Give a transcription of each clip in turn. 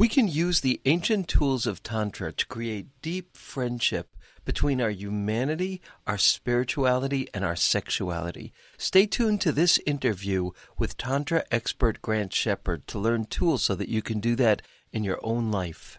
We can use the ancient tools of Tantra to create deep friendship between our humanity, our spirituality, and our sexuality. Stay tuned to this interview with Tantra expert Grant Shepard to learn tools so that you can do that in your own life.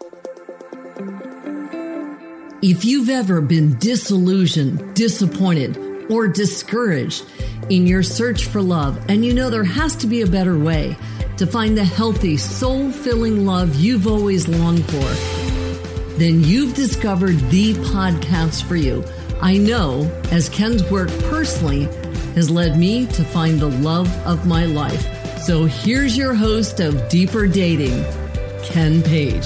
If you've ever been disillusioned, disappointed, or discouraged in your search for love, and you know there has to be a better way to find the healthy, soul-filling love you've always longed for, then you've discovered the podcast for you. I know, as Ken's work personally has led me to find the love of my life. So here's your host of Deeper Dating, Ken Page.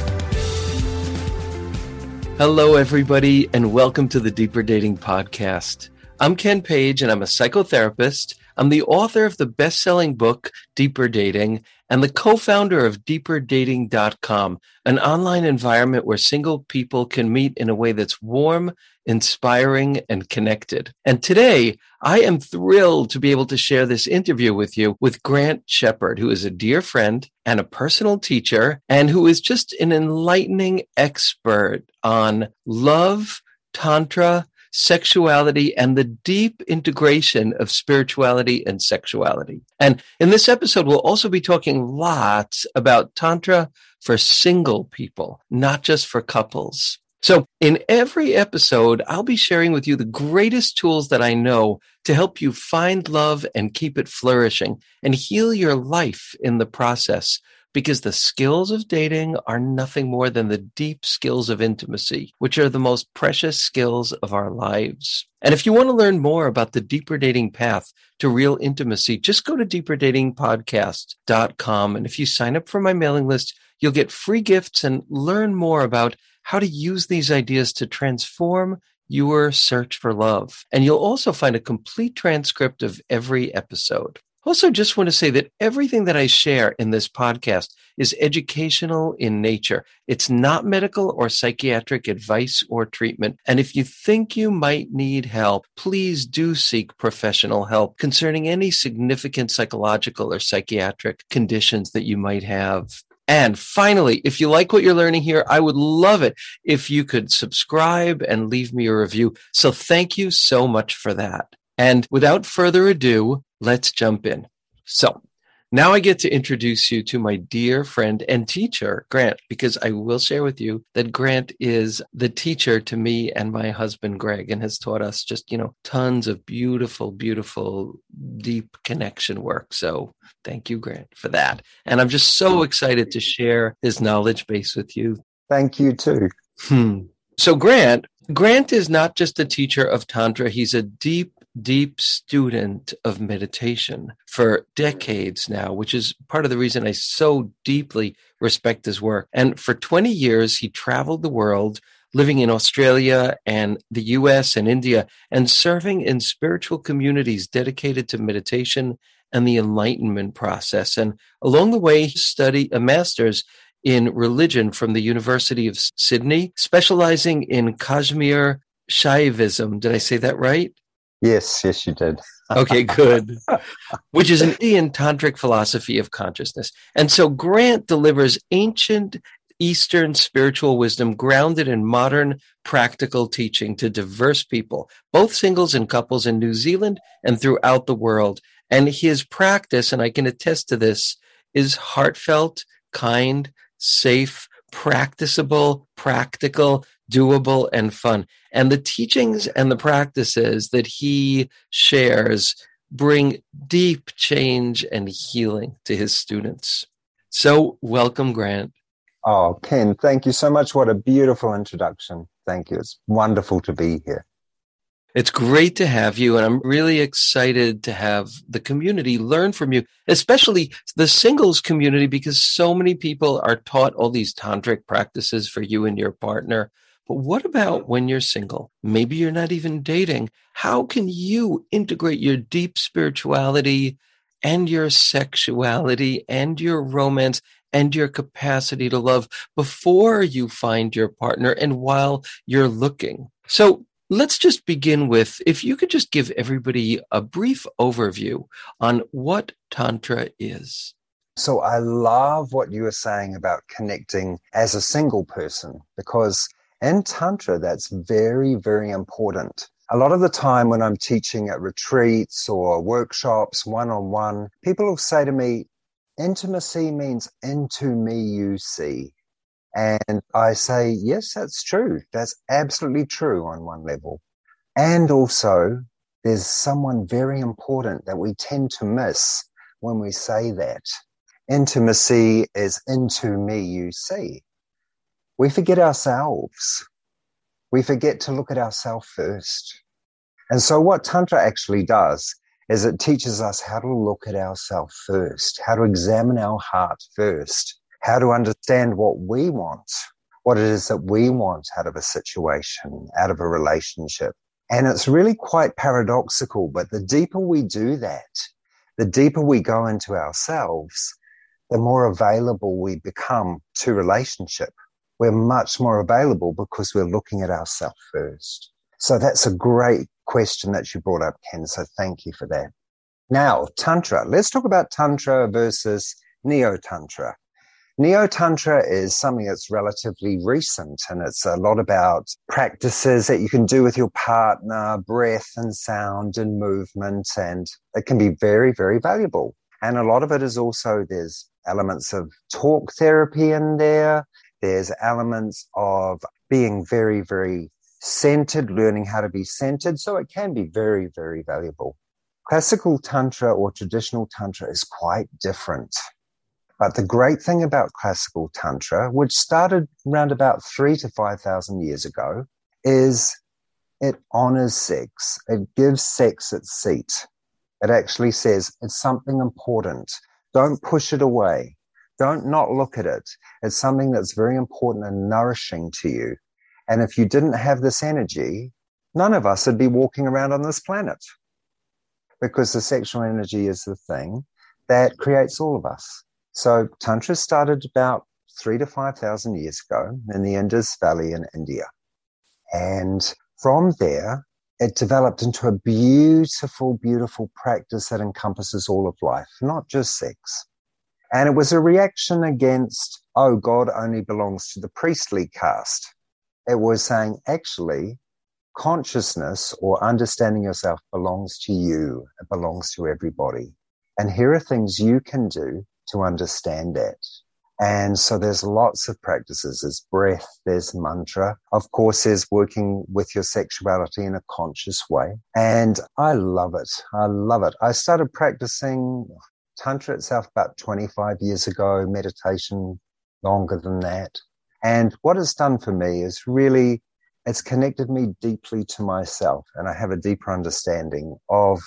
Hello, everybody, and welcome to the Deeper Dating Podcast. I'm Ken Page, and I'm a psychotherapist. I'm the author of the best-selling book, Deeper Dating, and the co-founder of deeperdating.com, an online environment where single people can meet in a way that's warm, inspiring, and connected. And today, I am thrilled to be able to share this interview with you with Grant Shepard, who is a dear friend and a personal teacher, and who is just an enlightening expert on love, Tantra, sexuality, and the deep integration of spirituality and sexuality. And in this episode, we'll also be talking lots about Tantra for single people, not just for couples. So in every episode, I'll be sharing with you the greatest tools that I know to help you find love and keep it flourishing and heal your life in the process. Because the skills of dating are nothing more than the deep skills of intimacy, which are the most precious skills of our lives. And if you want to learn more about the Deeper Dating path to real intimacy, just go to deeperdatingpodcast.com. And if you sign up for my mailing list, you'll get free gifts and learn more about how to use these ideas to transform your search for love. And you'll also find a complete transcript of every episode. Also, just want to say that everything that I share in this podcast is educational in nature. It's not medical or psychiatric advice or treatment. And if you think you might need help, please do seek professional help concerning any significant psychological or psychiatric conditions that you might have. And finally, if you like what you're learning here, I would love it if you could subscribe and leave me a review. So thank you so much for that. And without further ado, let's jump in. So now I get to introduce you to my dear friend and teacher, Grant, because I will share with you that Grant is the teacher to me and my husband, Greg, and has taught us just, tons of beautiful, beautiful, deep connection work. So thank you, Grant, for that. And I'm just so excited to share his knowledge base with you. Thank you, too. So Grant is not just a teacher of Tantra. He's a deep student of meditation for decades now, which is part of the reason I so deeply respect his work. And for 20 years, he traveled the world, living in Australia and the US and India, and serving in spiritual communities dedicated to meditation and the enlightenment process. And along the way, he studied a master's in religion from the University of Sydney, specializing in Kashmir Shaivism. Did I say that right? Yes, you did. Okay, good. Which is an Indian tantric philosophy of consciousness. And so Grant delivers ancient Eastern spiritual wisdom grounded in modern practical teaching to diverse people, both singles and couples in New Zealand and throughout the world. And his practice, and I can attest to this, is heartfelt, kind, safe, practicable, practical, doable, and fun. And the teachings and the practices that he shares bring deep change and healing to his students. So welcome, Grant. Oh, Ken, thank you so much. What a beautiful introduction. Thank you. It's wonderful to be here. It's great to have you, and I'm really excited to have the community learn from you, especially the singles community, because so many people are taught all these tantric practices for you and your partner. But what about when you're single? Maybe you're not even dating. How can you integrate your deep spirituality and your sexuality and your romance and your capacity to love before you find your partner and while you're looking? So let's just begin with, if you could just give everybody a brief overview on what Tantra is. So I love what you were saying about connecting as a single person, because in Tantra, that's very, very important. A lot of the time when I'm teaching at retreats or workshops, one-on-one, people will say to me, intimacy means into me you see. And I say, yes, that's true. That's absolutely true on one level. And also, there's someone very important that we tend to miss when we say that. Intimacy is into me you see. We forget ourselves. We forget to look at ourselves first. And so what Tantra actually does is it teaches us how to look at ourselves first, how to examine our heart first, how to understand what we want, what it is that we want out of a situation, out of a relationship. And it's really quite paradoxical, but the deeper we do that, the deeper we go into ourselves, the more available we become to relationship. We're much more available because we're looking at ourselves first. So that's a great question that you brought up, Ken. So thank you for that. Now, Tantra. Let's talk about Tantra versus Neo-Tantra. Neo-Tantra is something that's relatively recent, and it's a lot about practices that you can do with your partner, breath and sound and movement, and it can be very, very valuable. And a lot of it is also, there's elements of talk therapy in there. There's elements of being very, very centered, learning how to be centered. So it can be very, very valuable. Classical Tantra or traditional Tantra is quite different. But the great thing about classical Tantra, which started around about 3,000 to 5,000 years ago, is it honors sex. It gives sex its seat. It actually says it's something important. Don't push it away. Don't not look at it. It's something that's very important and nourishing to you. And if you didn't have this energy, none of us would be walking around on this planet, because the sexual energy is the thing that creates all of us. So Tantra started about 3,000 to 5,000 years ago in the Indus Valley in India. And from there, it developed into a beautiful, beautiful practice that encompasses all of life, not just sex. And it was a reaction against, oh, God only belongs to the priestly caste. It was saying, actually, consciousness or understanding yourself belongs to you. It belongs to everybody. And here are things you can do to understand that. And so there's lots of practices. There's breath, there's mantra. Of course, there's working with your sexuality in a conscious way. And I love it. I love it. I started practicing Tantra itself about 25 years ago, meditation longer than that. And what it's done for me is really, it's connected me deeply to myself. And I have a deeper understanding of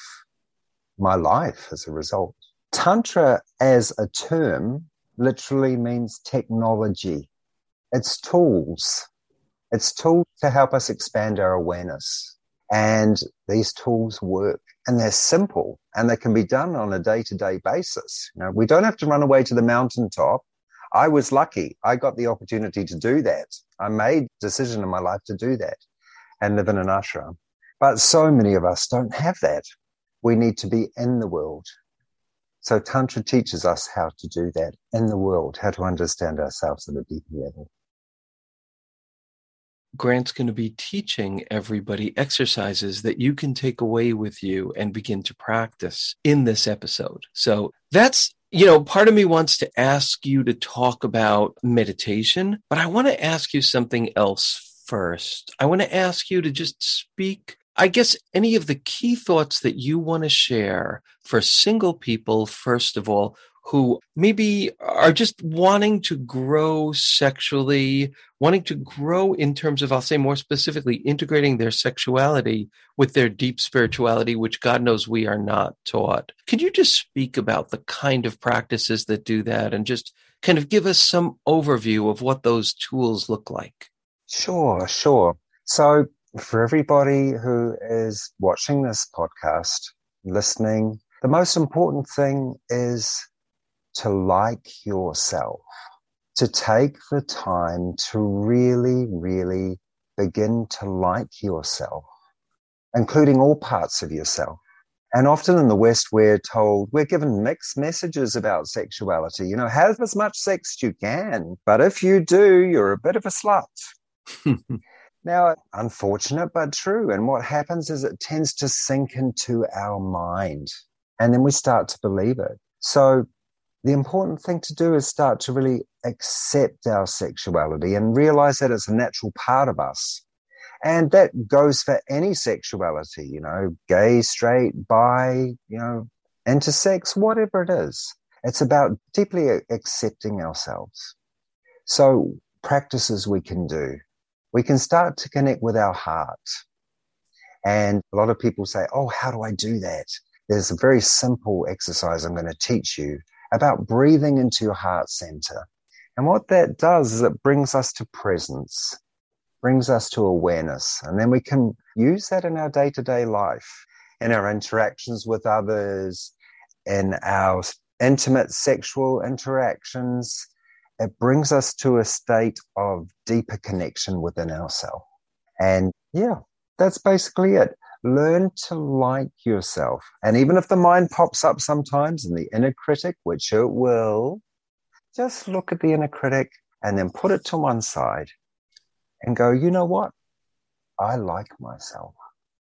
my life as a result. Tantra as a term literally means technology. It's tools. It's tools to help us expand our awareness. And these tools work, and they're simple, and they can be done on a day-to-day basis. You know, we don't have to run away to the mountaintop. I was lucky. I got the opportunity to do that. I made a decision in my life to do that and live in an ashram. But so many of us don't have that. We need to be in the world. So Tantra teaches us how to do that in the world, how to understand ourselves at a deeper level. Grant's going to be teaching everybody exercises that you can take away with you and begin to practice in this episode. So that's, part of me wants to ask you to talk about meditation, but I want to ask you something else first. I want to ask you to just speak, I guess, any of the key thoughts that you want to share for single people, first of all, who maybe are just wanting to grow sexually, wanting to grow in terms of, I'll say more specifically, integrating their sexuality with their deep spirituality, which God knows we are not taught. Could you just speak about the kind of practices that do that and just kind of give us some overview of what those tools look like? Sure. So for everybody who is watching this podcast, listening, the most important thing is to like yourself, to take the time to really, really begin to like yourself, including all parts of yourself. And often in the West, we're given mixed messages about sexuality. Have as much sex as you can, but if you do, you're a bit of a slut. Now, unfortunate, but true. And what happens is it tends to sink into our mind, and then we start to believe it. So the important thing to do is start to really accept our sexuality and realize that it's a natural part of us. And that goes for any sexuality, gay, straight, bi, intersex, whatever it is. It's about deeply accepting ourselves. So practices we can do. We can start to connect with our heart. And a lot of people say, oh, how do I do that? There's a very simple exercise I'm going to teach you about breathing into your heart center. And what that does is it brings us to presence, brings us to awareness. And then we can use that in our day-to-day life, in our interactions with others, in our intimate sexual interactions. It brings us to a state of deeper connection within ourselves. And yeah, that's basically it. Learn to like yourself. And even if the mind pops up sometimes and the inner critic, which it will, just look at the inner critic and then put it to one side and go, you know what? I like myself.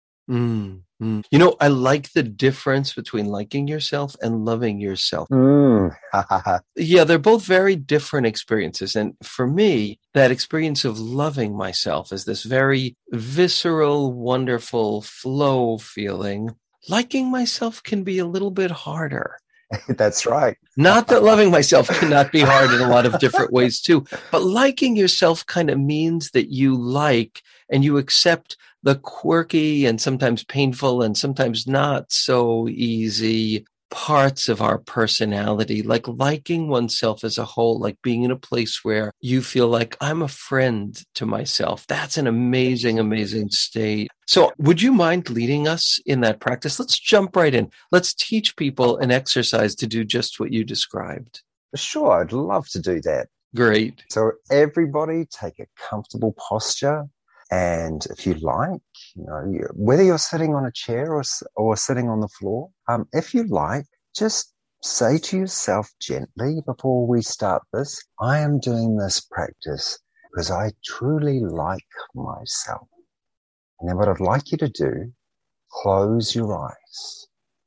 I like the difference between liking yourself and loving yourself. Yeah, they're both very different experiences. And for me, that experience of loving myself is this very visceral, wonderful flow feeling. Liking myself can be a little bit harder. That's right. Not that loving myself cannot be hard in a lot of different ways too, but liking yourself kind of means that you like and you accept the quirky and sometimes painful and sometimes not so easy parts of our personality, like liking oneself as a whole, like being in a place where you feel like I'm a friend to myself. That's an amazing, amazing state. So would you mind leading us in that practice? Let's jump right in. Let's teach people an exercise to do just what you described. Sure, I'd love to do that. Great. So everybody take a comfortable posture. And if you like, whether you're sitting on a chair or sitting on the floor, if you like, just say to yourself gently before we start this, I am doing this practice because I truly like myself. And then what I'd like you to do, close your eyes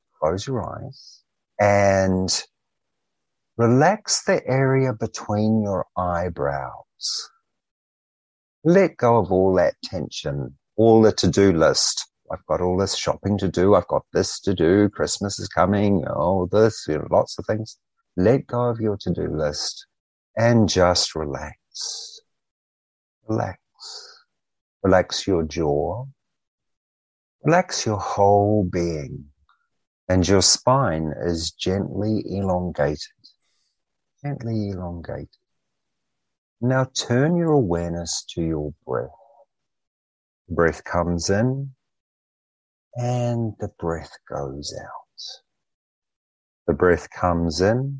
and relax the area between your eyebrows. Let go of all that tension, all the to-do list. I've got all this shopping to do. I've got this to do. Christmas is coming. This, lots of things. Let go of your to-do list and just relax. Relax. Relax your jaw. Relax your whole being. And your spine is gently elongated. Gently elongated. Now turn your awareness to your breath. The breath comes in and the breath goes out. The breath comes in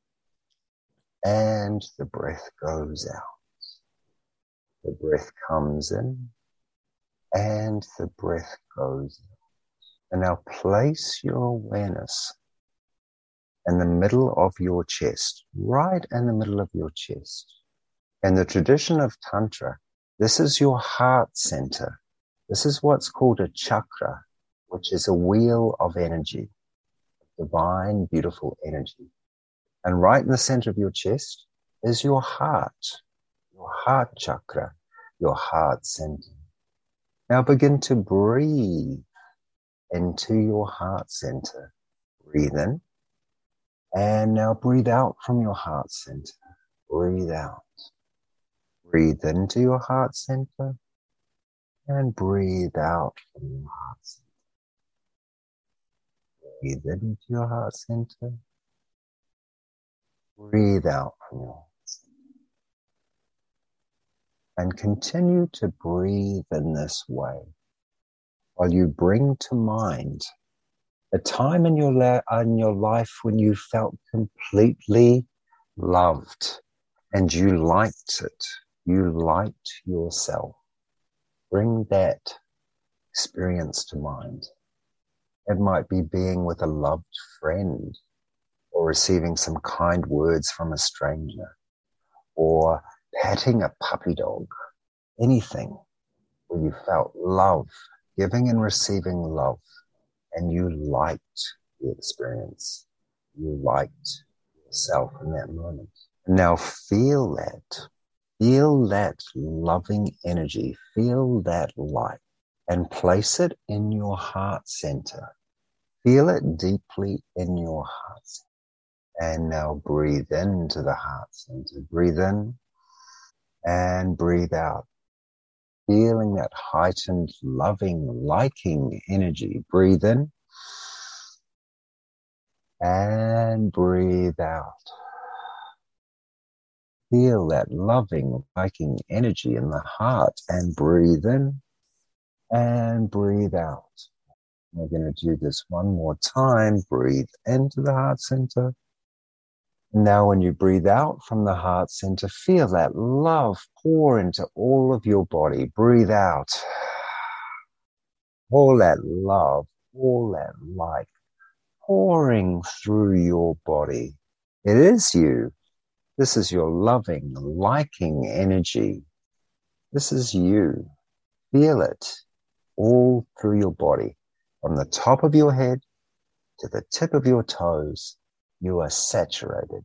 and the breath goes out. The breath comes in and the breath goes out. And now place your awareness in the middle of your chest, right in the middle of your chest. In the tradition of Tantra, this is your heart center. This is what's called a chakra, which is a wheel of energy, divine, beautiful energy. And right in the center of your chest is your heart chakra, your heart center. Now begin to breathe into your heart center. Breathe in, and now breathe out from your heart center. Breathe out. Breathe into your heart center and breathe out from your heart center. Breathe into your heart center. Breathe out from your heart center. And continue to breathe in this way while you bring to mind a time in your life when you felt completely loved and you liked it. You liked yourself. Bring that experience to mind. It might be being with a loved friend, or receiving some kind words from a stranger, or patting a puppy dog. Anything where you felt love, giving and receiving love, and you liked the experience. You liked yourself in that moment. Now feel that. Feel that loving energy. Feel that light and place it in your heart center. Feel it deeply in your heart center. And now breathe into the heart center. Breathe in and breathe out. Feeling that heightened, loving, liking energy. Breathe in and breathe out. Feel that loving, liking energy in the heart and breathe in and breathe out. We're going to do this one more time. Breathe into the heart center. Now when you breathe out from the heart center, feel that love pour into all of your body. Breathe out. All that love, all that light pouring through your body. It is you. This is your loving, liking energy. This is you. Feel it all through your body. From the top of your head to the tip of your toes, you are saturated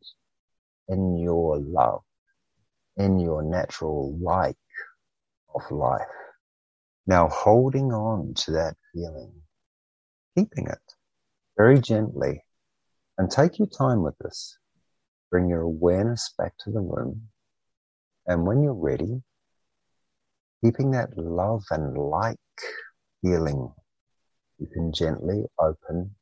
in your love, in your natural like of life. Now holding on to that feeling, keeping it very gently, and take your time with this. Bring your awareness back to the room. And when you're ready, keeping that love and like feeling, you can gently open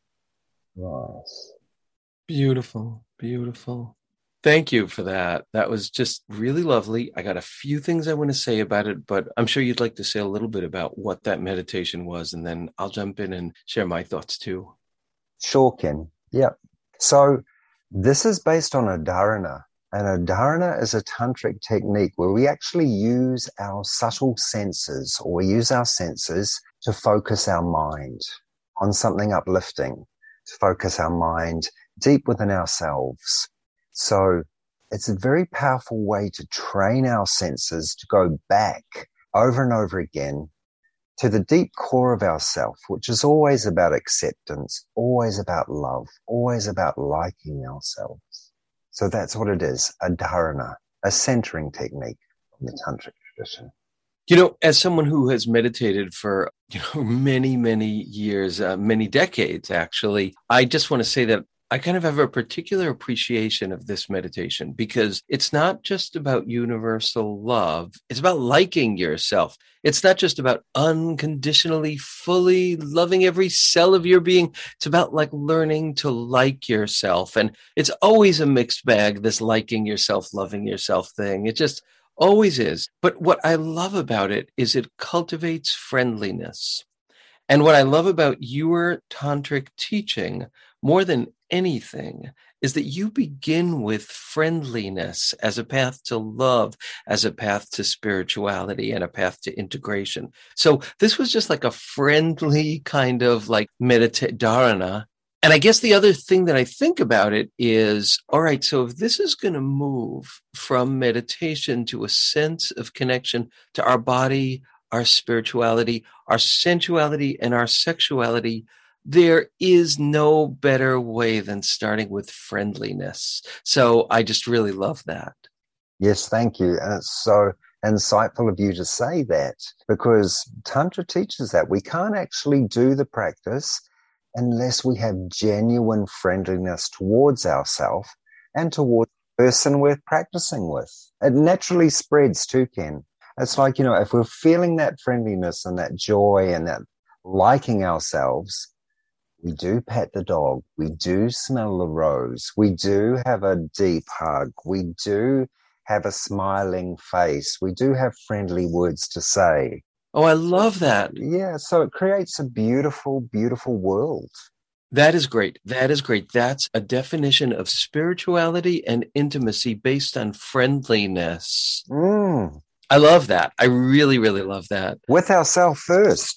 your eyes. Beautiful, beautiful. Thank you for that. That was just really lovely. I got a few things I want to say about it, but I'm sure you'd like to say a little bit about what that meditation was, and then I'll jump in and share my thoughts too. Sure, Ken. Yeah. So this is based on a dharana. And a dharana is a tantric technique where we actually use our subtle senses, or we use our senses to focus our mind on something uplifting, to focus our mind deep within ourselves. So it's a very powerful way to train our senses to go back over and over again to the deep core of ourself, which is always about acceptance, always about love, always about liking ourselves. So that's what it is, a dharana, a centering technique from the tantric tradition. You know, as someone who has meditated for, many, many years, many decades, actually, I just want to say that I kind of have a particular appreciation of this meditation because it's not just about universal love. It's about liking yourself. It's not just about unconditionally, fully loving every cell of your being. It's about like learning to like yourself. And it's always a mixed bag, this liking yourself, loving yourself thing. It just always is. But what I love about it is it cultivates friendliness. And what I love about your tantric teaching more than anything is that you begin with friendliness as a path to love, as a path to spirituality, and a path to integration. So this was just like a friendly kind of like dharana. And I guess the other thing that I think about it is, all right, so if this is going to move from meditation to a sense of connection to our body, our spirituality, our sensuality, and our sexuality, there is no better way than starting with friendliness. So I just really love that. Yes, thank you. And it's so insightful of you to say that, because Tantra teaches that we can't actually do the practice unless we have genuine friendliness towards ourselves and towards the person we're practicing with. It naturally spreads too, Ken. It's like, if we're feeling that friendliness and that joy and that liking ourselves, we do pat the dog, we do smell the rose, we do have a deep hug, we do have a smiling face, we do have friendly words to say. Oh, I love that. Yeah, so it creates a beautiful, beautiful world. That is great. That is great. That's a definition of spirituality and intimacy based on friendliness. I love that. I really, really love that. With ourselves first.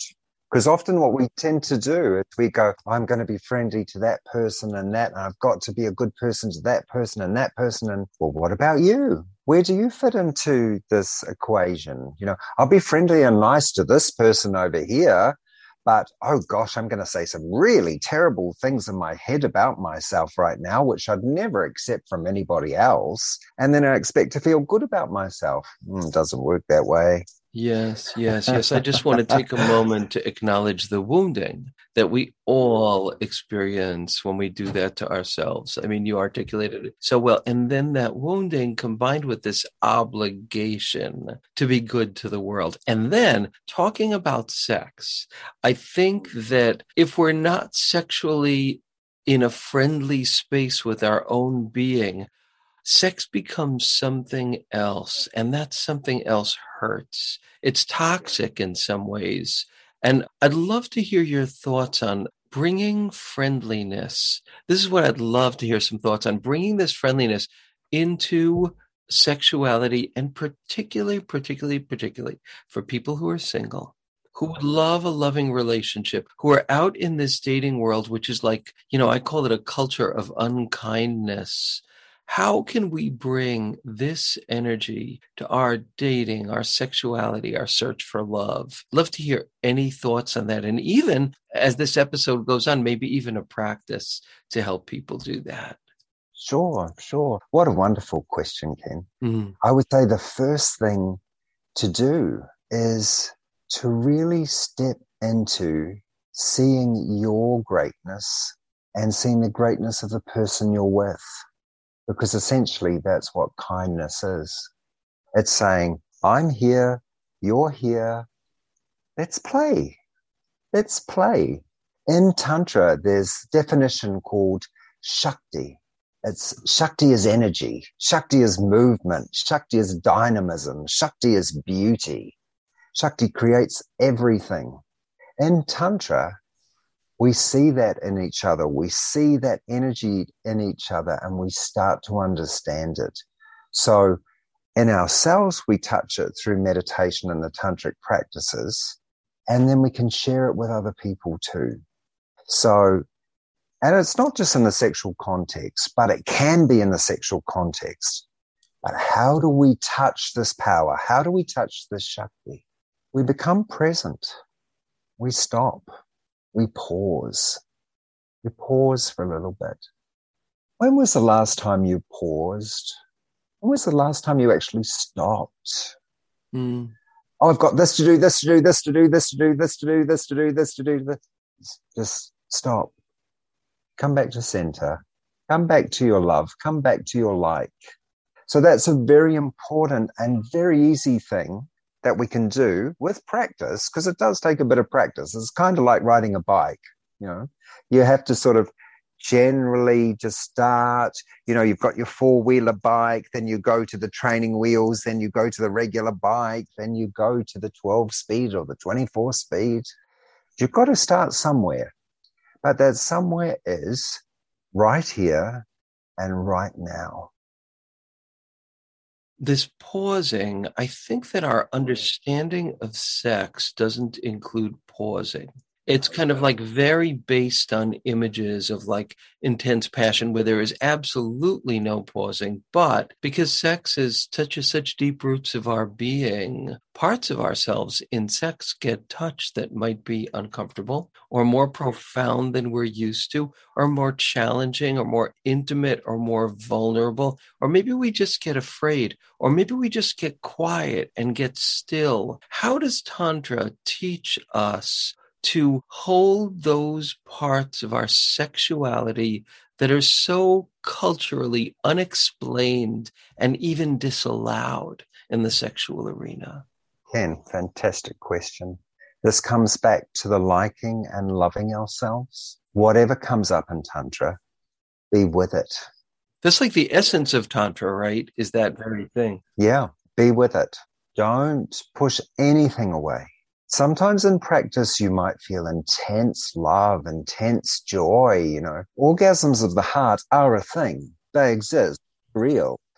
Because often what we tend to do is we go, I'm going to be friendly to that person and that, and I've got to be a good person to that person and that person. And well, what about you? Where do you fit into this equation? I'll be friendly and nice to this person over here, but oh gosh, I'm going to say some really terrible things in my head about myself right now, which I'd never accept from anybody else. And then I expect to feel good about myself. It doesn't work that way. Yes. I just want to take a moment to acknowledge the wounding that we all experience when we do that to ourselves. I mean, you articulated it so well. And then that wounding combined with this obligation to be good to the world. And then talking about sex, I think that if we're not sexually in a friendly space with our own being, sex becomes something else, and that something else hurts. It's toxic in some ways. And I'd love to hear your thoughts on bringing friendliness. This is what I'd love to hear some thoughts on, bringing this friendliness into sexuality, and particularly for people who are single, who would love a loving relationship, who are out in this dating world, which is like, I call it a culture of unkindness. How can we bring this energy to our dating, our sexuality, our search for love? Love to hear any thoughts on that. And even as this episode goes on, maybe even a practice to help people do that. Sure. What a wonderful question, Ken. Mm. I would say the first thing to do is to really step into seeing your greatness and seeing the greatness of the person you're with. Because essentially that's what kindness is. It's saying, I'm here, you're here, let's play. In Tantra, there's a definition called Shakti. Shakti is energy, Shakti is movement, Shakti is dynamism, Shakti is beauty. Shakti creates everything. In Tantra, we see that in each other. We see that energy in each other, and we start to understand it. So in ourselves, we touch it through meditation and the tantric practices, and then we can share it with other people too. So, and it's not just in the sexual context, but it can be in the sexual context. But how do we touch this power? How do we touch this Shakti? We become present. We stop. We pause. We pause for a little bit. When was the last time you paused? When was the last time you actually stopped? Oh, I've got this to do, this to do, this to do, this to do, this to do, this to do, this to do. Just stop. Come back to center. Come back to your love. Come back to your like. So that's a very important and very easy thing that we can do with practice, because it does take a bit of practice. It's kind of like riding a bike, You have to sort of generally just start, you've got your four-wheeler bike, then you go to the training wheels, then you go to the regular bike, then you go to the 12-speed or the 24-speed. You've got to start somewhere. But that somewhere is right here and right now. This pausing, I think that our understanding of sex doesn't include pausing. It's kind of like very based on images of like intense passion where there is absolutely no pausing. But because sex touches such deep roots of our being, parts of ourselves in sex get touched that might be uncomfortable or more profound than we're used to, or more challenging or more intimate or more vulnerable. Or maybe we just get afraid, or maybe we just get quiet and get still. How does Tantra teach us to hold those parts of our sexuality that are so culturally unexplained and even disallowed in the sexual arena? Ken, fantastic question. This comes back to the liking and loving ourselves. Whatever comes up in Tantra, be with it. That's like the essence of Tantra, right? Is that very thing. Yeah, be with it. Don't push anything away. Sometimes in practice, you might feel intense love, intense joy, Orgasms of the heart are a thing. They exist, real.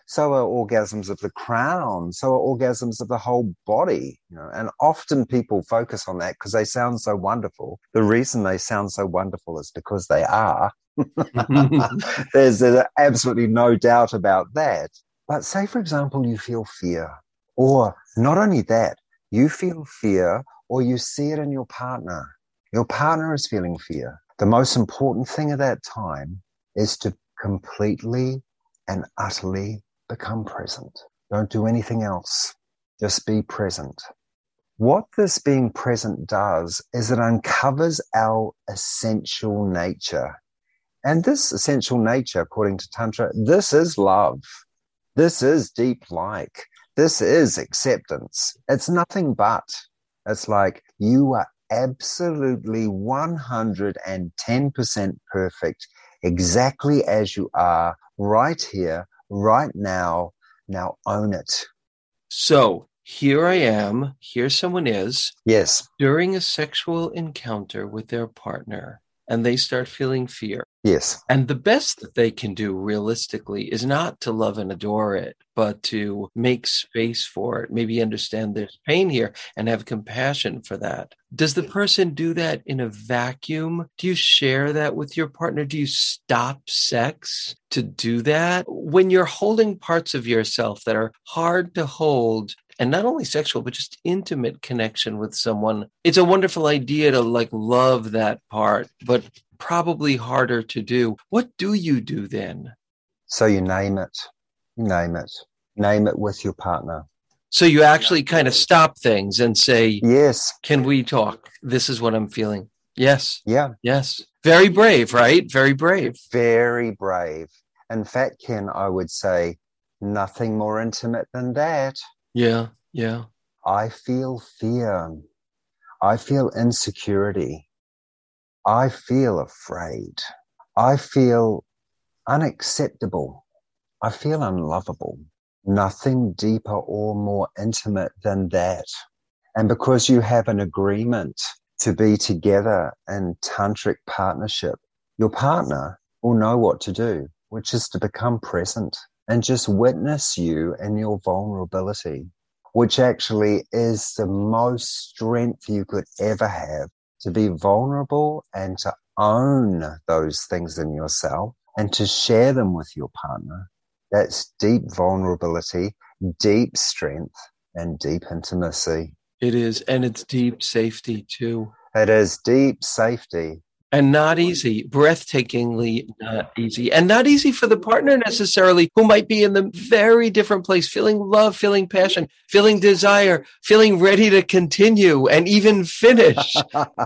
So are orgasms of the crown. So are orgasms of the whole body, and often people focus on that because they sound so wonderful. The reason they sound so wonderful is because they are. There's absolutely no doubt about that. But say, for example, you feel fear, or not only that, you feel fear or you see it in your partner. Your partner is feeling fear. The most important thing at that time is to completely and utterly become present. Don't do anything else. Just be present. What this being present does is it uncovers our essential nature. And this essential nature, according to Tantra, this is love. This is deep like. This is acceptance. It's nothing but. It's like you are absolutely 110% perfect, exactly as you are, right here, right now. Now own it. So here I am, here someone is. Yes. During a sexual encounter with their partner, and they start feeling fear. Yes. And the best that they can do realistically is not to love and adore it, but to make space for it, maybe understand there's pain here and have compassion for that. Does the person do that in a vacuum? Do you share that with your partner? Do you stop sex to do that? When you're holding parts of yourself that are hard to hold, and not only sexual, but just intimate connection with someone, it's a wonderful idea to love that part, but probably harder to do. What do you do then? So you name it. Name it with your partner. So you actually kind of stop things and say, yes, can we talk? This is what I'm feeling. Yes. Yeah. Yes. Very brave, right? Very brave. Very brave. In fact, Ken, I would say nothing more intimate than that. Yeah. Yeah. I feel fear. I feel insecurity. I feel afraid. I feel unacceptable. I feel unlovable. Nothing deeper or more intimate than that. And because you have an agreement to be together in tantric partnership, your partner will know what to do, which is to become present and just witness you in your vulnerability, which actually is the most strength you could ever have, to be vulnerable and to own those things in yourself and to share them with your partner. That's deep vulnerability, deep strength, and deep intimacy. It is. And it's deep safety too. It is deep safety. And not easy, breathtakingly not easy. And not easy for the partner necessarily, who might be in the very different place, feeling love, feeling passion, feeling desire, feeling ready to continue and even finish.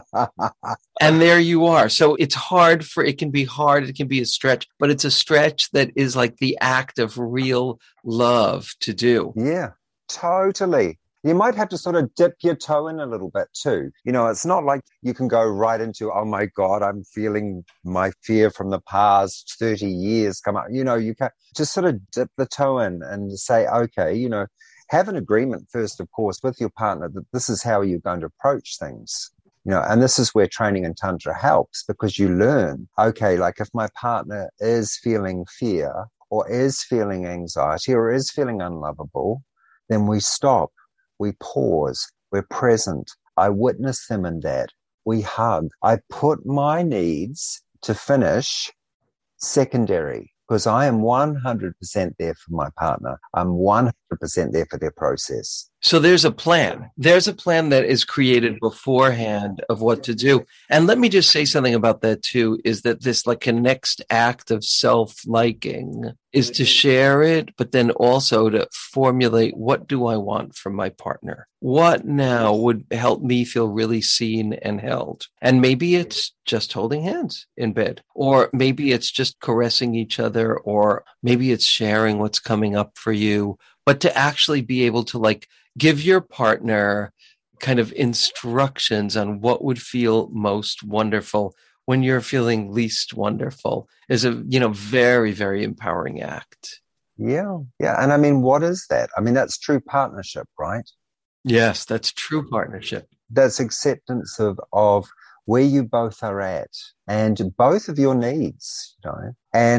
And there you are. So it can be hard, it can be a stretch, but it's a stretch that is like the act of real love to do. Yeah, totally. You might have to sort of dip your toe in a little bit too. It's not like you can go right into, oh my God, I'm feeling my fear from the past 30 years come up. You can just sort of dip the toe in and say, okay, have an agreement first, of course, with your partner that this is how you're going to approach things. And this is where training in Tantra helps, because you learn, okay, like if my partner is feeling fear or is feeling anxiety or is feeling unlovable, then we stop. We pause, we're present. I witness them in that. We hug. I put my needs to finish secondary, because I am 100% there for my partner. I'm 100% there for their process. So there's a plan. There's a plan that is created beforehand of what to do. And let me just say something about that too, is that this a next act of self-liking is to share it, but then also to formulate, what do I want from my partner? What now would help me feel really seen and held? And maybe it's just holding hands in bed, or maybe it's just caressing each other, or maybe it's sharing what's coming up for you, but to actually be able to give your partner kind of instructions on what would feel most wonderful when you're feeling least wonderful is a, very, very empowering act. Yeah. Yeah. And I mean, what is that? I mean, that's true partnership, right? Yes, that's true partnership. That's acceptance of where you both are at and both of your needs, and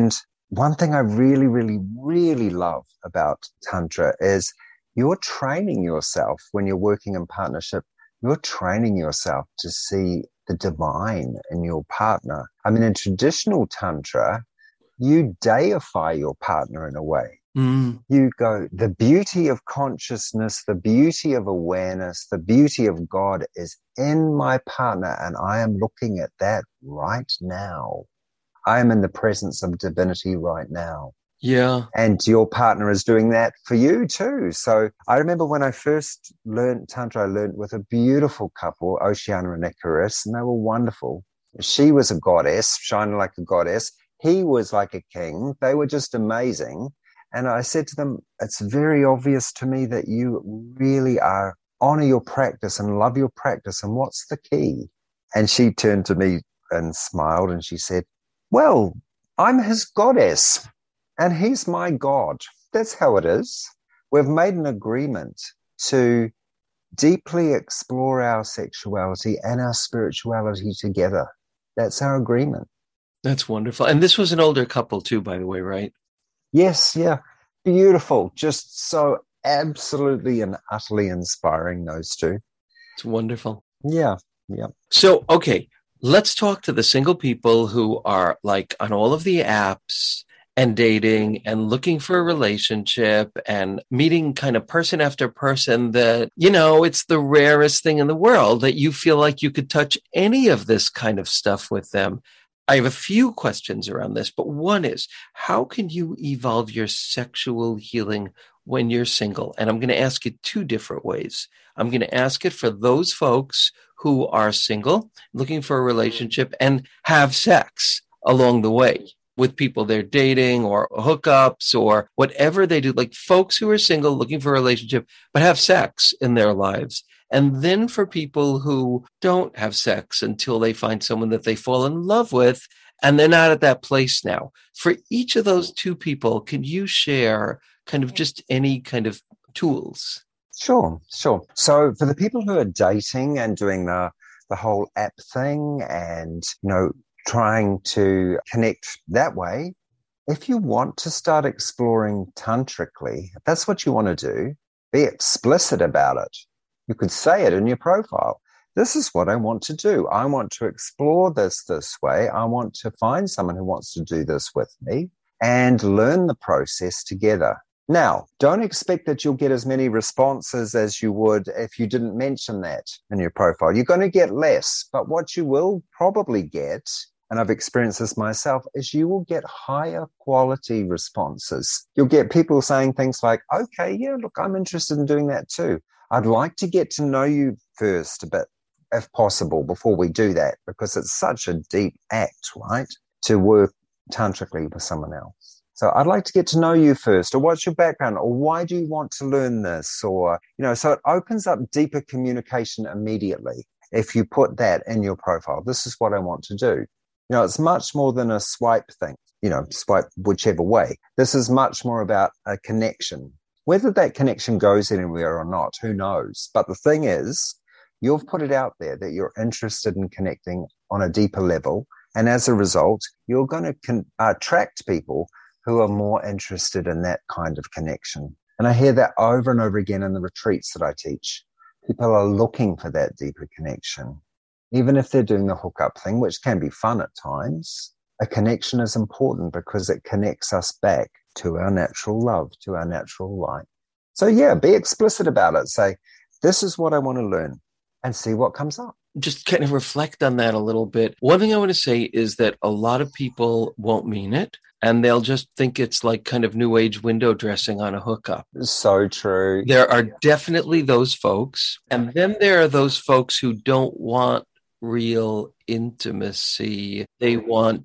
one thing I really, really, really love about Tantra is you're training yourself when you're working in partnership. You're training yourself to see the divine in your partner. I mean, in traditional Tantra, you deify your partner in a way. You go, the beauty of consciousness, the beauty of awareness, the beauty of God is in my partner, and I am looking at that right now. I am in the presence of divinity right now. Yeah. And your partner is doing that for you too. So I remember when I first learned Tantra, I learned with a beautiful couple, Oceana and Icarus, and they were wonderful. She was a goddess, shining like a goddess. He was like a king. They were just amazing. And I said to them, it's very obvious to me that you really are honor your practice and love your practice. And what's the key? And she turned to me and smiled and she said, well, I'm his goddess and he's my God. That's how it is. We've made an agreement to deeply explore our sexuality and our spirituality together. That's our agreement. That's wonderful. And this was an older couple too, by the way, right? Yes, yeah. Beautiful. Just so absolutely and utterly inspiring, those two. It's wonderful. Yeah, yeah. So, okay, let's talk to the single people who are like on all of the apps and dating and looking for a relationship and meeting kind of person after person that, you know, it's the rarest thing in the world that you feel like you could touch any of this kind of stuff with them. I have a few questions around this, but one is, how can you evolve your sexual healing when you're single? And I'm going to ask it two different ways. I'm going to ask it for those folks who are single, looking for a relationship and have sex along the way with people they're dating or hookups or whatever they do, like folks who are single looking for a relationship, but have sex in their lives. And then for people who don't have sex until they find someone that they fall in love with, and they're not at that place now. For each of those two people, can you share kind of just any kind of tools? Sure. So for the people who are dating and doing the whole app thing and, you know, trying to connect that way, if you want to start exploring tantrically, if that's what you want to do, be explicit about it. You could say it in your profile. This is what I want to do. I want to explore this way. I want to find someone who wants to do this with me and learn the process together. Now, don't expect that you'll get as many responses as you would if you didn't mention that in your profile. You're going to get less, but what you will probably get, and I've experienced this myself, is you will get higher quality responses. You'll get people saying things like, okay, yeah, look, I'm interested in doing that too. I'd like to get to know you first a bit, if possible, before we do that, because it's such a deep act, right, to work tantrically with someone else. So I'd like to get to know you first, or what's your background, or why do you want to learn this? Or, you know, so it opens up deeper communication immediately if you put that in your profile. This is what I want to do. You know, it's much more than a swipe thing, you know, swipe whichever way. This is much more about a connection. Whether that connection goes anywhere or not, who knows? But the thing is, you've put it out there that you're interested in connecting on a deeper level. And as a result, you're going to attract people who are more interested in that kind of connection. And I hear that over and over again in the retreats that I teach. People are looking for that deeper connection. Even if they're doing the hookup thing, which can be fun at times, a connection is important because it connects us back to our natural love, to our natural light. So yeah, be explicit about it. Say, this is what I want to learn, and see what comes up. Just kind of reflect on that a little bit. One thing I want to say is that a lot of people won't mean it, and they'll just think it's like kind of new age window dressing on a hookup. So true. There are definitely those folks. And then there are those folks who don't want real intimacy. They want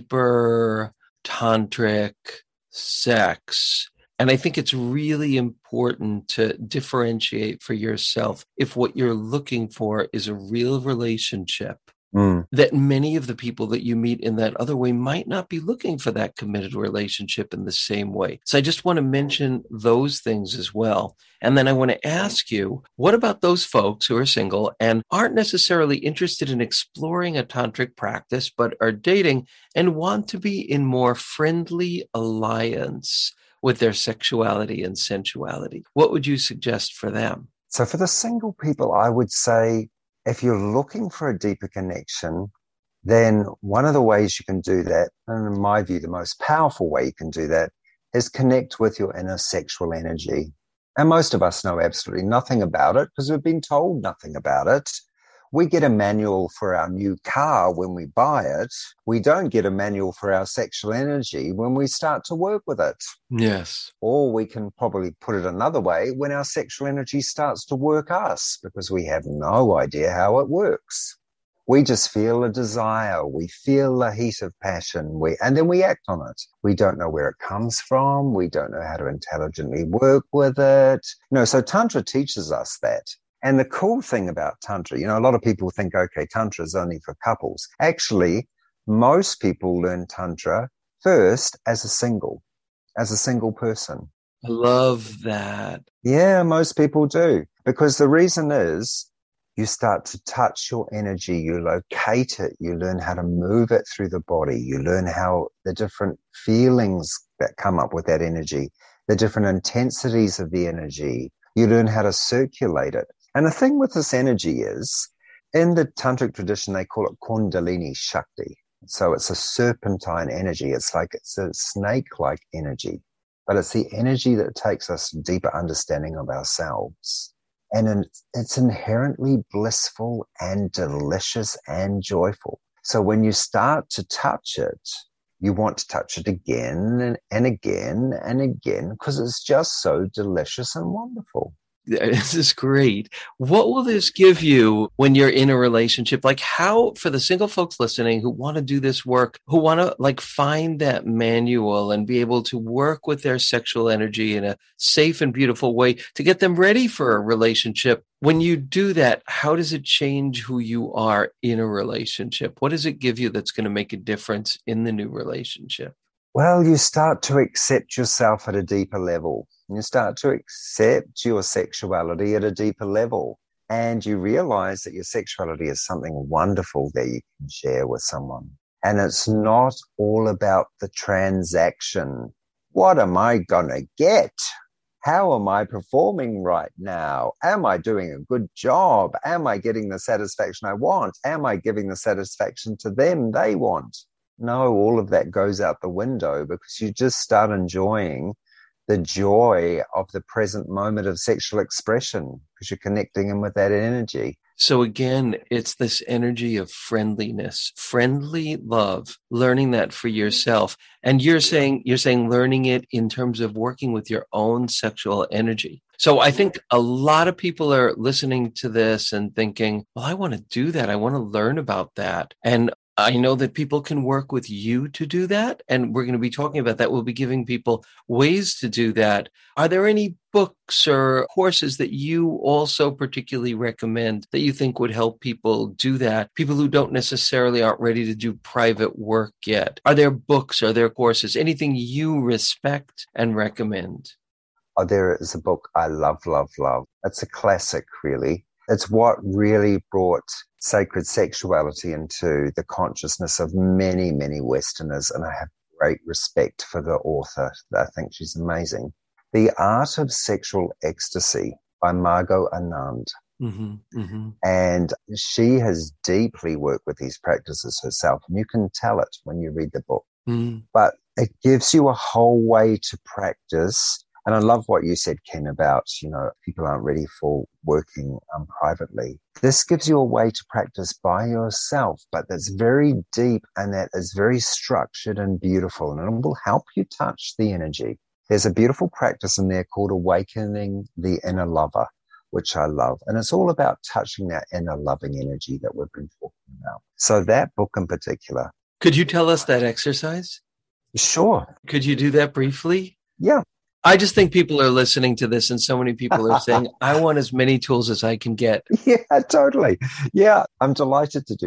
deeper tantric sex. And I think it's really important to differentiate for yourself if what you're looking for is a real relationship that many of the people that you meet in that other way might not be looking for that committed relationship in the same way. So I just want to mention those things as well. And then I want to ask you, what about those folks who are single and aren't necessarily interested in exploring a tantric practice, but are dating and want to be in more friendly alliance with their sexuality and sensuality? What would you suggest for them? So for the single people, I would say, if you're looking for a deeper connection, then one of the ways you can do that, and in my view, the most powerful way you can do that, is connect with your inner sexual energy. And most of us know absolutely nothing about it because we've been told nothing about it. We get a manual for our new car when we buy it. We don't get a manual for our sexual energy when we start to work with it. Yes. Or we can probably put it another way, when our sexual energy starts to work us, because we have no idea how it works. We just feel a desire. We feel the heat of passion. And then we act on it. We don't know where it comes from. We don't know how to intelligently work with it. So Tantra teaches us that. And the cool thing about Tantra, a lot of people think, okay, Tantra is only for couples. Actually, most people learn Tantra first as a single person. I love that. Yeah, most people do. Because the reason is you start to touch your energy, you locate it, you learn how to move it through the body, you learn how the different feelings that come up with that energy, the different intensities of the energy, you learn how to circulate it. And the thing with this energy is, in the tantric tradition, they call it Kundalini Shakti. So it's a serpentine energy. It's a snake-like energy, but it's the energy that takes us to deeper understanding of ourselves. And it's inherently blissful and delicious and joyful. So when you start to touch it, you want to touch it again and again and again because it's just so delicious and wonderful. This is great. What will this give you when you're in a relationship? Like how, for the single folks listening who want to do this work, who want to find that manual and be able to work with their sexual energy in a safe and beautiful way to get them ready for a relationship. When you do that, how does it change who you are in a relationship? What does it give you that's going to make a difference in the new relationship? Well, you start to accept yourself at a deeper level. You start to accept your sexuality at a deeper level. And you realize that your sexuality is something wonderful that you can share with someone. And it's not all about the transaction. What am I going to get? How am I performing right now? Am I doing a good job? Am I getting the satisfaction I want? Am I giving the satisfaction to them they want? No, all of that goes out the window because you just start enjoying the joy of the present moment of sexual expression because you're connecting in with that energy. So again, it's this energy of friendliness, friendly love, learning that for yourself. And you're saying learning it in terms of working with your own sexual energy. So I think a lot of people are listening to this and thinking, well, I want to do that. I want to learn about that. And I know that people can work with you to do that. And we're going to be talking about that. We'll be giving people ways to do that. Are there any books or courses that you also particularly recommend that you think would help people do that? People who don't necessarily aren't ready to do private work yet. Are there books? Are there courses? Anything you respect and recommend? Oh, there is a book I love, love, love. It's a classic, really. It's what really brought sacred sexuality into the consciousness of many, many Westerners, and I have great respect for the author. I think she's amazing. The Art of Sexual Ecstasy by Margot Anand. Mm-hmm, mm-hmm. And she has deeply worked with these practices herself, and you can tell it when you read the book. Mm-hmm. But it gives you a whole way to practice. And I love what you said, Ken, about, people aren't ready for working privately. This gives you a way to practice by yourself, but that's very deep and that is very structured and beautiful, and it will help you touch the energy. There's a beautiful practice in there called Awakening the Inner Lover, which I love. And it's all about touching that inner loving energy that we've been talking about. So that book in particular. Could you tell us that exercise? Sure. Could you do that briefly? Yeah. I just think people are listening to this and so many people are saying, I want as many tools as I can get. Yeah, totally. Yeah, I'm delighted to do that.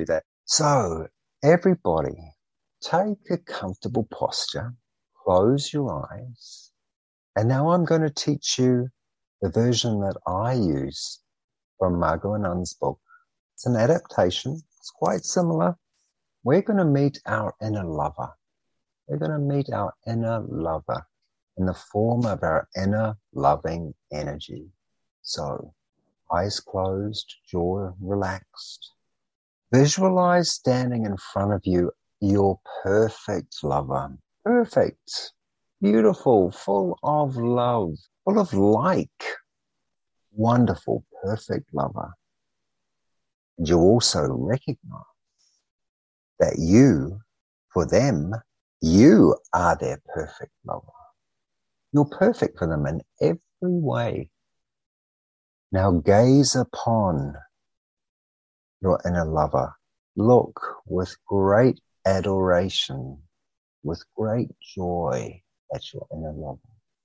So everybody, take a comfortable posture, close your eyes, and now I'm going to teach you the version that I use from Margot Anand's book. It's an adaptation. It's quite similar. We're going to meet our inner lover. We're going to meet our inner lover in the form of our inner loving energy. So, eyes closed, jaw relaxed. Visualize standing in front of you, your perfect lover. Perfect, beautiful, full of love, full of like. Wonderful, perfect lover. And you also recognize that you, for them, you are their perfect lover. You're perfect for them in every way. Now gaze upon your inner lover. Look with great adoration, with great joy at your inner lover.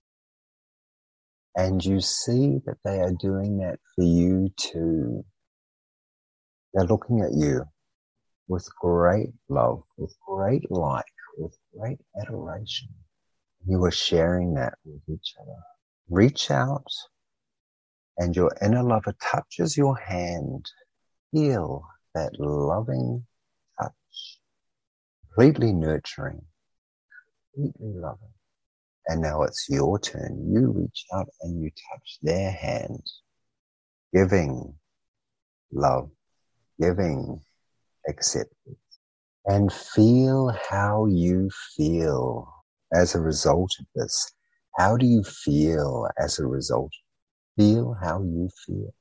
And you see that they are doing that for you too. They're looking at you with great love, with great like, with great adoration. You are sharing that with each other. Reach out and your inner lover touches your hand. Feel that loving touch, completely nurturing, completely loving. And now it's your turn. You reach out and you touch their hand, giving love, giving acceptance. And feel how you feel as a result of this. How do you feel as a result? Feel how you feel.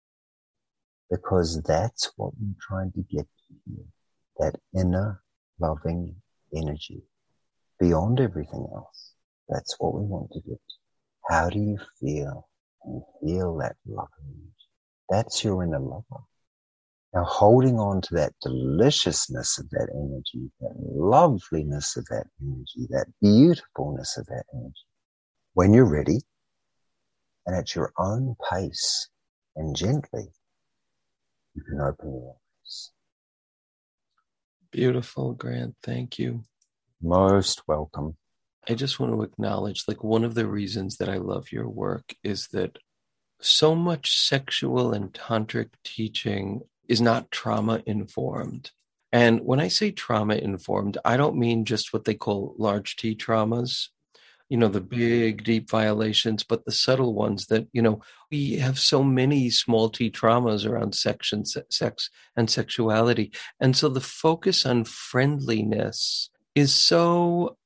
Because that's what we're trying to get to here. That inner loving energy. Beyond everything else. That's what we want to get. How do you feel? And feel that loving energy. That's your inner lover. Now holding on to that deliciousness of that energy, that loveliness of that energy, that beautifulness of that energy. When you're ready, and at your own pace and gently, you can open your eyes. Beautiful, Grant. Thank you. Most welcome. I just want to acknowledge, like, one of the reasons that I love your work is that so much sexual and tantric teaching is not trauma informed. And when I say trauma informed, I don't mean just what they call large T traumas, the big, deep violations, but the subtle ones that, we have so many small T traumas around sex and sexuality. And so the focus on friendliness is so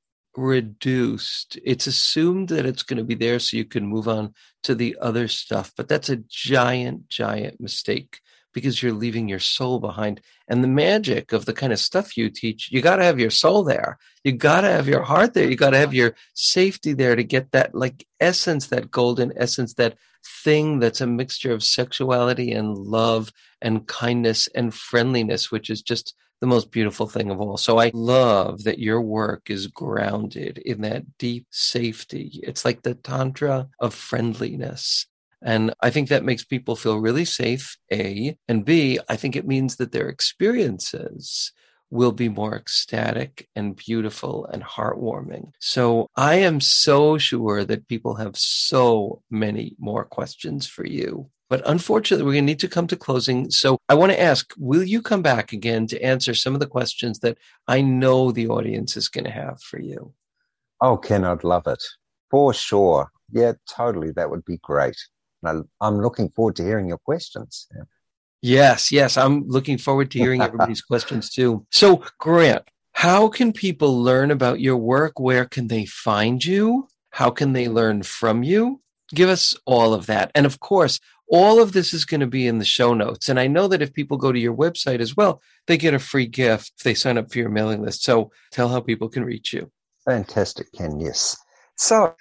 reduced. It's assumed that it's going to be there so you can move on to the other stuff. But that's a giant, giant mistake because you're leaving your soul behind. And the magic of the kind of stuff you teach, you got to have your soul there. You got to have your heart there. You got to have your safety there to get that like essence, that golden essence, that thing that's a mixture of sexuality and love and kindness and friendliness, which is just the most beautiful thing of all. So I love that your work is grounded in that deep safety. It's like the tantra of friendliness. And I think that makes people feel really safe, A, and B, I think it means that their experiences will be more ecstatic and beautiful and heartwarming. So I am so sure that people have so many more questions for you. But unfortunately, we're going to need to come to closing. So I want to ask, will you come back again to answer some of the questions that I know the audience is going to have for you? Oh, Ken, I'd love it. For sure. Yeah, totally. That would be great. I'm looking forward to hearing your questions. Yes. I'm looking forward to hearing everybody's questions too. So, Grant, how can people learn about your work? Where can they find you? How can they learn from you? Give us all of that. And of course, all of this is going to be in the show notes. And I know that if people go to your website as well, they get a free gift if they sign up for your mailing list. So tell how people can reach you. Fantastic, Ken. Yes. So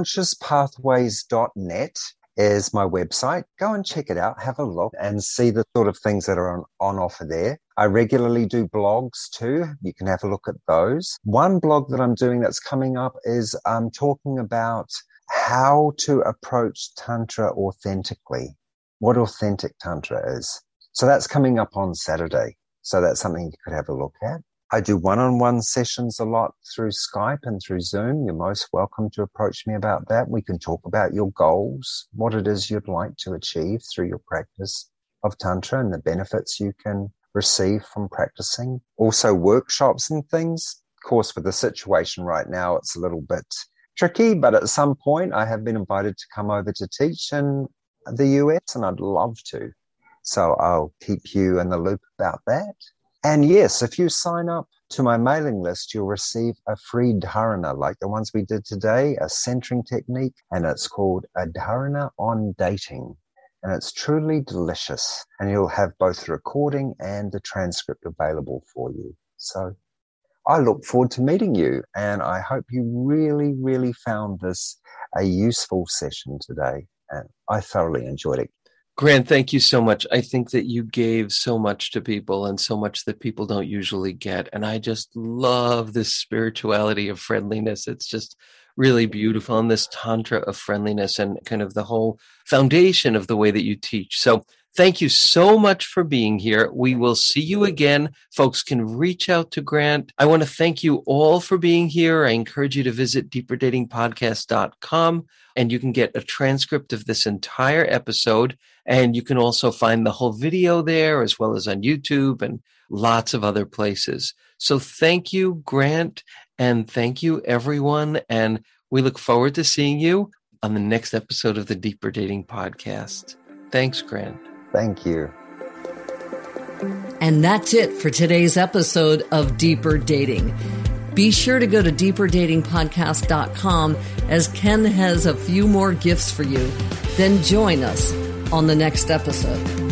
consciouspathways.net is my website. Go and check it out, have a look and see the sort of things that are on offer there. I regularly do blogs too. You can have a look at those. One blog that I'm doing that's coming up is I'm talking about how to approach Tantra authentically, what authentic Tantra is. So that's coming up on Saturday. So that's something you could have a look at. I do one-on-one sessions a lot through Skype and through Zoom. You're most welcome to approach me about that. We can talk about your goals, what it is you'd like to achieve through your practice of Tantra and the benefits you can receive from practicing. Also workshops and things. Of course, with the situation right now, it's a little bit tricky, but at some point I have been invited to come over to teach in the US, and I'd love to. So I'll keep you in the loop about that. And yes, if you sign up to my mailing list, you'll receive a free dharana like the ones we did today, a centering technique, and it's called a dharana on dating. And it's truly delicious. And you'll have both the recording and the transcript available for you. So I look forward to meeting you. And I hope you really, really found this a useful session today. And I thoroughly enjoyed it. Grant, thank you so much. I think that you gave so much to people and so much that people don't usually get. And I just love this spirituality of friendliness. It's just really beautiful. And this Tantra of friendliness and kind of the whole foundation of the way that you teach. So thank you so much for being here. We will see you again. Folks can reach out to Grant. I want to thank you all for being here. I encourage you to visit deeperdatingpodcast.com, and you can get a transcript of this entire episode. And you can also find the whole video there, as well as on YouTube and lots of other places. So thank you, Grant, and thank you, everyone. And we look forward to seeing you on the next episode of the Deeper Dating Podcast. Thanks, Grant. Thank you. And that's it for today's episode of Deeper Dating. Be sure to go to deeperdatingpodcast.com, as Ken has a few more gifts for you. Then join us on the next episode.